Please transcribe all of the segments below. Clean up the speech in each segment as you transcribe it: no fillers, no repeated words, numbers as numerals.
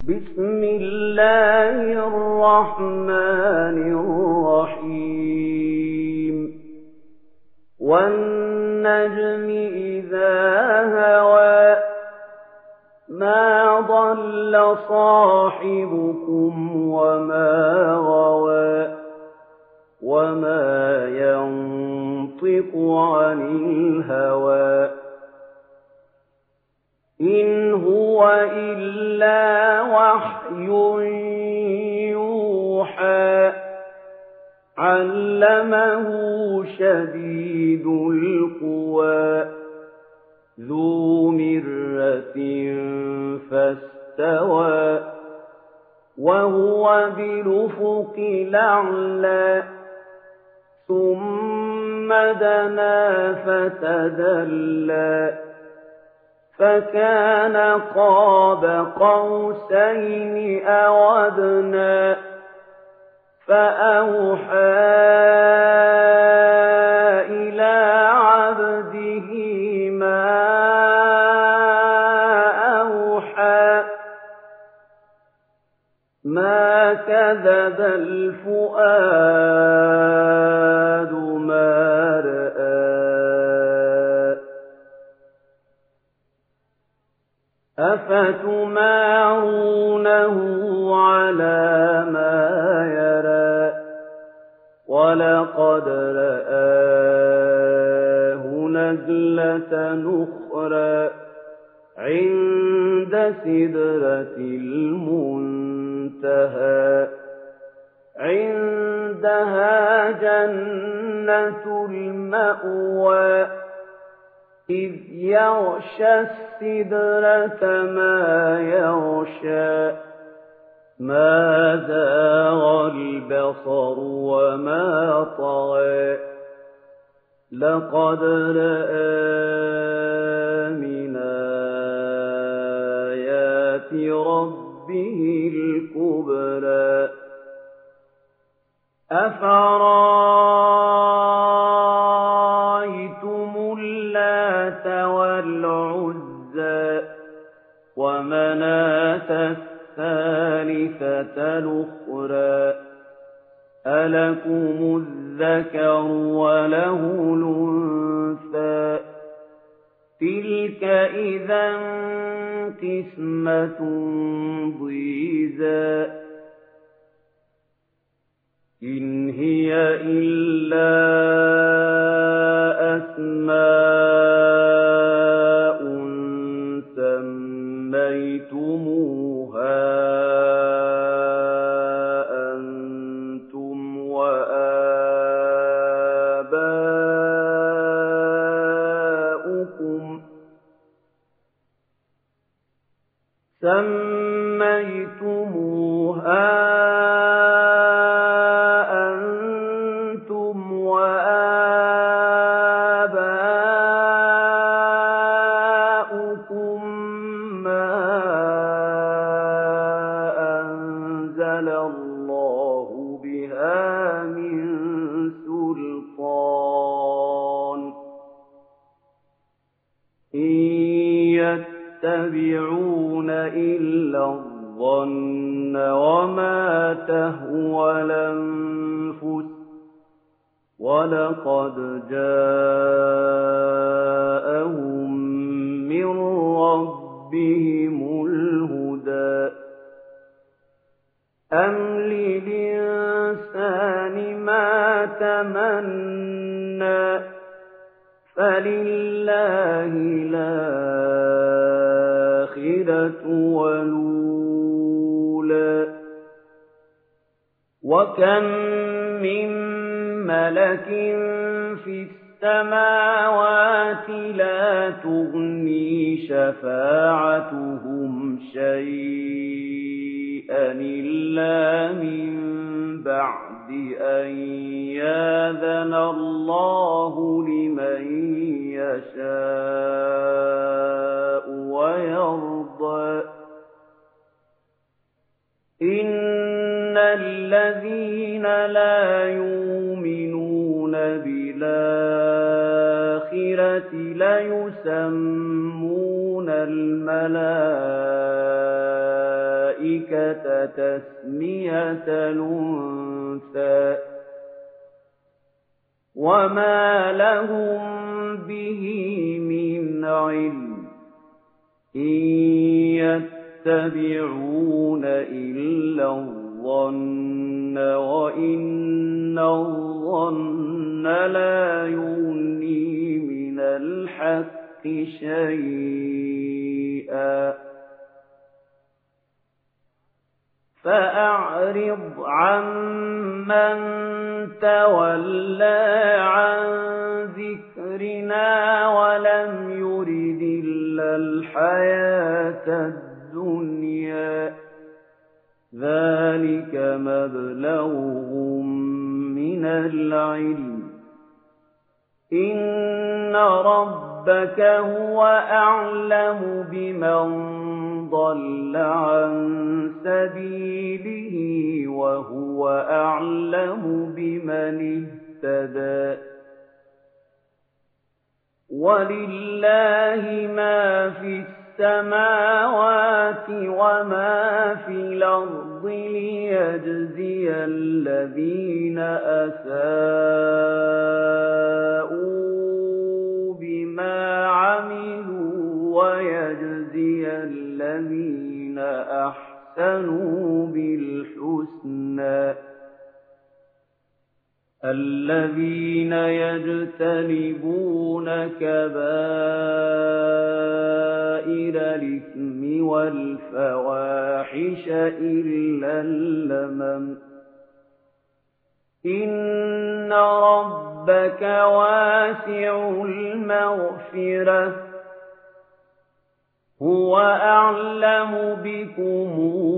بسم الله الرحمن الرحيم والنجم إذا هوى ما ضل صاحبكم وما غوى وما ينطق عن الهوى إن هو إلا وحي يوحى علمه شديد القوى ذو مرة فاستوى وهو بالأفق الأعلى ثم دنا فتدلى فكان قاب قوسين أو أدنى فأوحى إلى عبده ما أوحى ما كذب الفؤاد ما رأى أفتمارونه على ما يرى ولقد رآه نزلة أخرى عند سدرة المنتهى عندها جنة المأوى إذ يغشى السدرة ما يغشى ما زاغ البصر وما طغى لقد رأى من آيات ربه الكبرى أفرأيتم اللات والعزى ومناة الثالثة الأخرى ألكم الذكر وله الأنثى تلك إذا قسمة ضيزى إن هي إلا أسماء سميتموها أنتم وآباؤكم ما أنزل الله بها من سلطان إن يتبعون إلا الظن وما تهوى الأنفس ولقد جاءهم من ربهم الهدى أم للإنسان ما تمنى فلله الآخرة والأولى وكم من ملك في السماوات لا تغني شفاعتهم شيئا إلا من بعد أن يأذن الله لمن يشاء ويرضى إن الذين لا يؤمنون بالآخرة ليسمون الملائكة الْمَلَائِكَةَ تَسْمِيَةَ الْأُنثَىٰ وَمَا لَهُم بِهِ مِنْ عِلْمٍ إِن يَتَّبِعُونَ إِلَّا الظَّنَّ وَإِنَّ الظَّنَّ لَا يُغْنِي مِنَ الْحَقِّ شَيْئًا فَأَعْرِضْ عَمَّن تَوَلَّىٰ عَن ذِكْرِنَا وَلَمْ يُرِدْ إِلَّا الْحَيَاةَ الدُّنْيَا ذَٰلِكَ مَبْلَغُهُم مِّنَ الْعِلْمِ إِنَّ رَبَّكَ هُوَ أَعْلَمُ بِمَن ضَلَّ عَن سَبِيلِهِ وَهُوَ أَعْلَمُ بِمَنِ اهْتَدَىٰ وَلِلَّهِ مَا فِي السَّمَاوَاتِ وَمَا فِي الْأَرْضِ لِيَجْزِيَ الَّذِينَ أَسَاءُوا بِمَا عَمِلُوا وَيَجْزِيَ الَّذِينَ أَحْسَنُوا بِالْحُسْنَىٰ الَّذِينَ يَجْتَنِبُونَ كَبَائِرَ الْإِثْمِ وَالْفَوَاحِشَ إِلَّا اللَّمَمَ إِنَّ رَبَّكَ وَاسِعُ الْمَغْفِرَةِ هُوَ أَعْلَمُ بِكُمْ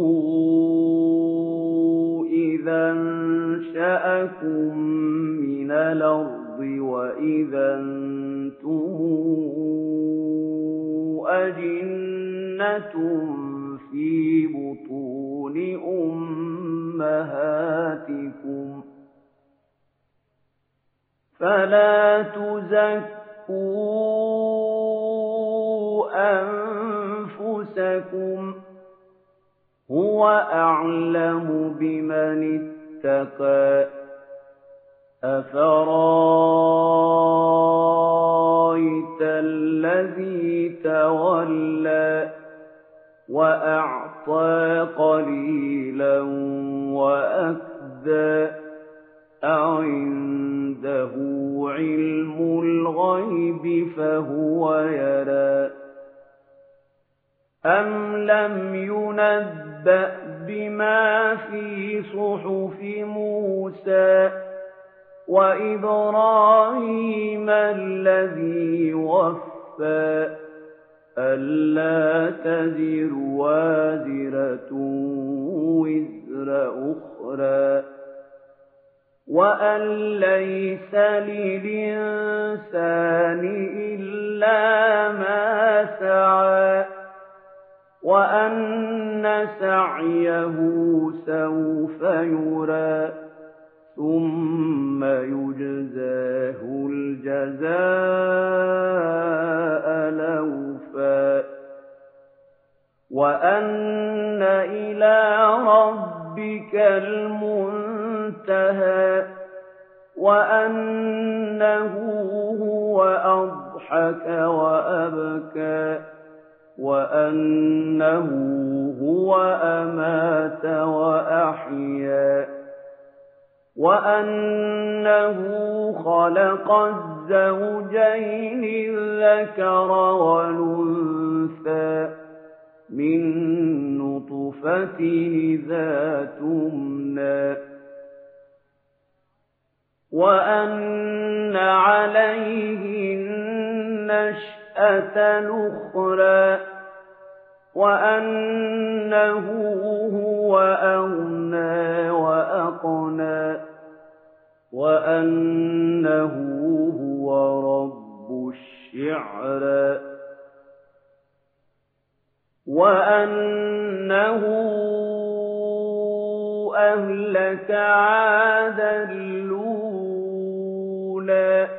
إِذَا أَنشَأَكُم مِّنَ الْأَرْضِ وَإِذَا أَنتُمْ أَجِنَّةٌ فِي بُطُونِ أُمَّهَاتِكُمْ فَلَا تُزَكُّوا أَنفُسَكُمْ هُوَ أَعْلَمُ بِمَنِ اتَّقَىٰ أَفَرَأَيْتَ الَّذِي تَوَلَّىٰ وَأَعْطَىٰ قَلِيلًا وَأَكْدَىٰ أَعِندَهُ عِلْمُ الْغَيْبِ فَهُوَ يَرَىٰ أَمْ لَمْ يُنَبَّأْ بِمَا فِي صُحُفِ مُوسَىٰ وَإِبْرَاهِيمَ الَّذِي وَفَّىٰ أَلَّا تَزِرُ وَازِرَةٌ وِزْرَ أُخْرَىٰ وَأَن لَّيْسَ لِلْإِنسَانِ إِلَّا مَا سَعَىٰ وَأَنَّ سَعْيَهُ سَوْفَ يُرَىٰ ثُمَّ يُجْزَاهُ الْجَزَاءَ الْأَوْفَىٰ وَأَنَّ إِلَىٰ رَبِّكَ الْمُنتَهَىٰ وَأَنَّهُ هُوَ أَضْحَكَ وَأَبْكَىٰ وَأَنَّهُ هُوَ أَمَاتَ وَأَحْيَا وَأَنَّهُ خَلَقَ الزَّوْجَيْنِ الذَّكَرَ وَالْأُنثَىٰ مِن نُّطْفَةٍ إِذَا تُمْنَىٰ وَأَنَّ عَلَيْهِ النَّشْأَةَ الْأُخْرَىٰ وَأَنَّهُ هُوَ أَغْنَىٰ وَأَقْنَىٰ وَأَنَّهُ هُوَ رَبُّ الشِّعْرَىٰ وَأَنَّهُ أَهْلَكَ عَادًا الْأُولَىٰ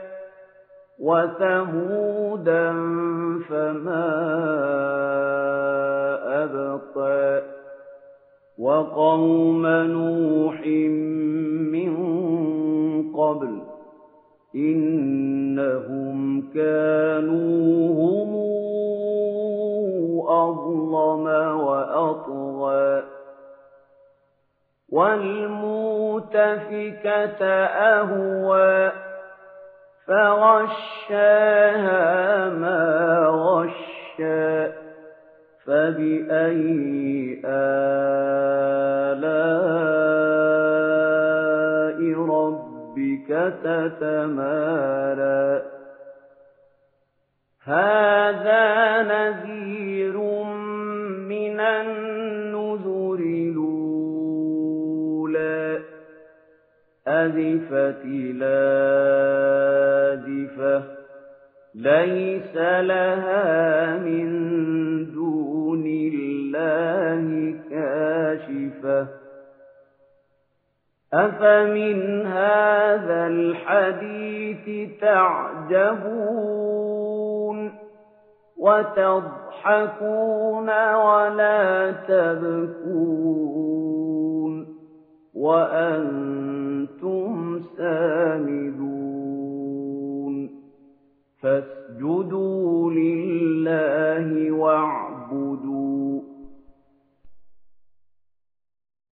وَثَمُودًا فَمَا أَبْقَىٰ وقوم نوح من قبل إنهم كانوا هم أظلم وأطغى والمؤتفكة أهوى فغشاها ما غشى فبأي آلاء ربك تتمارى هذا نذير من النذر الأولى أزفت الآزفة ليس لها من دون الله كاشفة أفمن هذا الحديث تعجبون وتضحكون ولا تبكون وأنتم سامدون فاسجدوا لله واعبدوا